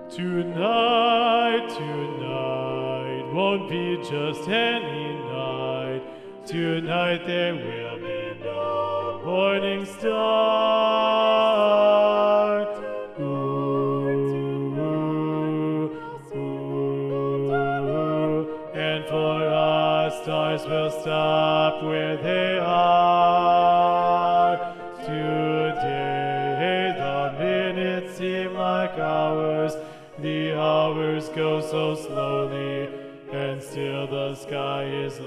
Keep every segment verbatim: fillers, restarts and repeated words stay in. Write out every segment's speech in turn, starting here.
Tonight, tonight won't be just any night. Tonight there will be no morning star. Ooh, ooh, ooh. And for us, stars will stop where they are. Today the minutes seem like hours. The hours go so slowly, and still the sky is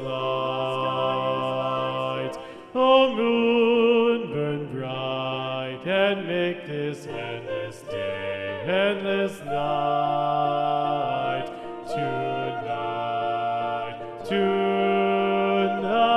light. Oh, moon, burn bright, and make this endless day, endless night. Tonight, tonight.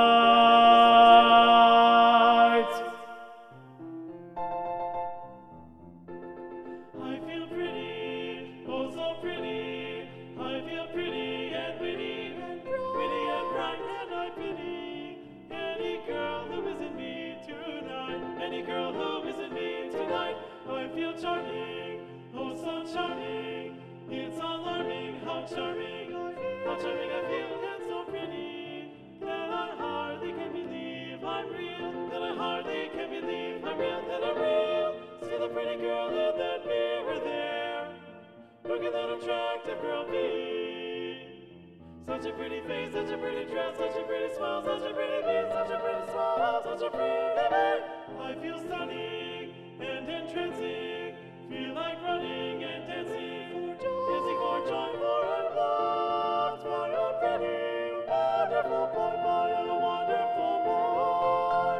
I feel pretty, oh so pretty. I feel pretty and witty, witty and bright, and I pity any girl who isn't me tonight. Any girl who isn't me tonight. I feel charming, oh so charming. It's alarming how charming, how charming I feel, and so pretty that I hardly can believe I'm real. That I hardly can believe I'm real. That I'm real. See the pretty girl in that mirror there. Look at that attractive girl be. Such a pretty face, such a pretty dress, such a pretty smile, such a pretty face, such a pretty smile, such a pretty face. I feel stunning and entrancing. Feel like running and dancing, dancing for joy, for I'm loved by a pretty, wonderful boy, by a wonderful boy.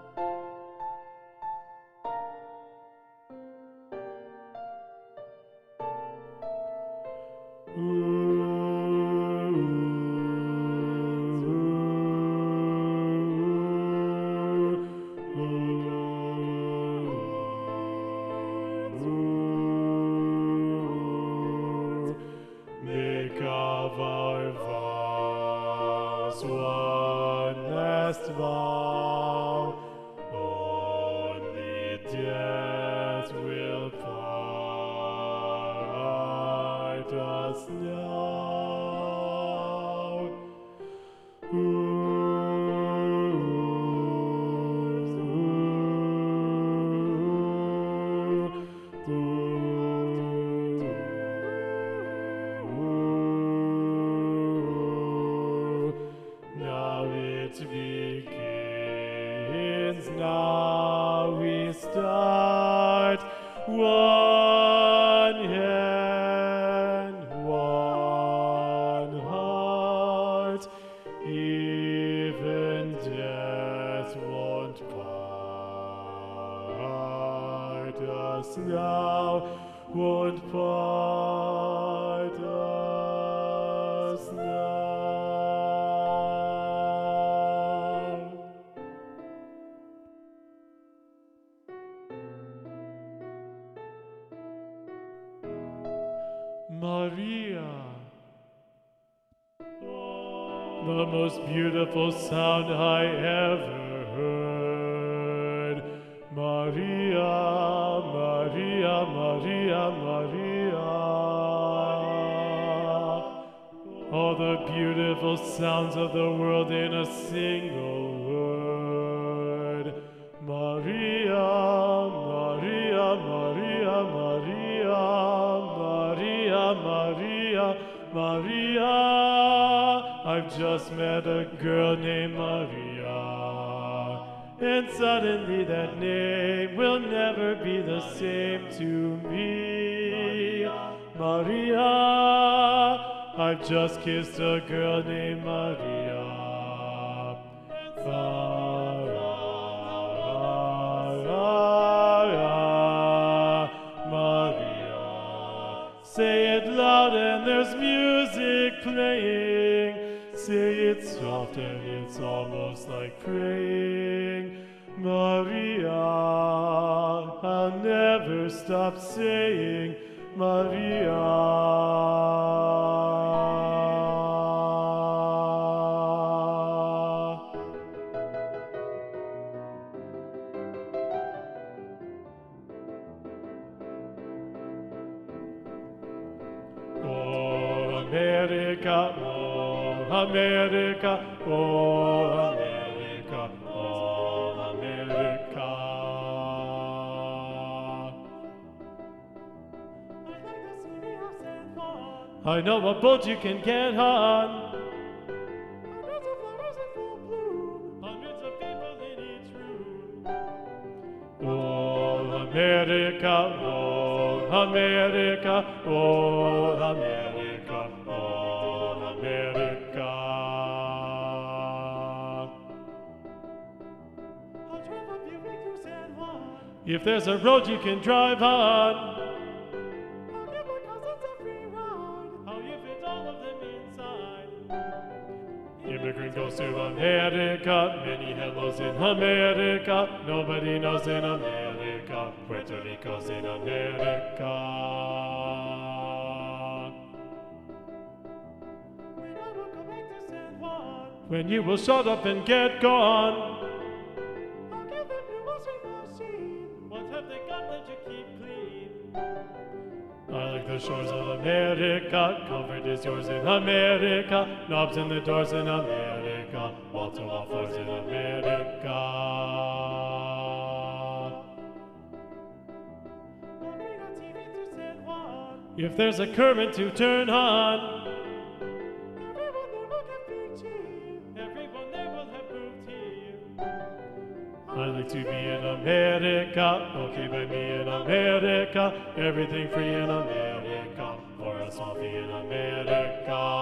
Make of our vows one last vow. Only death will part us now. Ooh, ooh, ooh. Now it begins, now we start. One hand, one heart. Even death won't part us now, won't part us now. Maria, the most beautiful sound I ever heard. Maria, Maria, Maria, Maria. All the beautiful sounds of the world in a single word. Maria, Maria, Maria, Maria, Maria, Maria, Maria. I've just met a girl named Maria, and suddenly that name will never be the same to me. Maria, I've just kissed a girl named Maria. Maria, say it loud and there's music playing. Say it soft and it's almost like praying. Maria, I'll never stop saying Maria. America, oh, America, oh, America, oh, America. I'd like to see the of San Juan. I know a boat you can get on. Hundreds of flowers in full bloom. Hundreds of people in each room. Oh, America, oh, America, oh, America, oh, America. I'll drive up Buick through San Juan. If there's a road you can drive on, I'll give my cousins a free ride. how you fit all of them inside. Immigrant goes to America, many hellos in America, nobody knows in America, Puerto Rico's in America. When I will come back to San Juan, When you will shut up and get gone. I'll give them new washing machine. What have they got that you keep clean? I like the shores of America, comfort is yours in America, knobs in the doors in America, wall-to-wall floors in America. I'll bring a T V to San Juan. If there's a current to turn on, Everyone there will get big cheese. everyone there will have booty. I like to be in America, okay by me in America, everything free in America, for a small fee in America.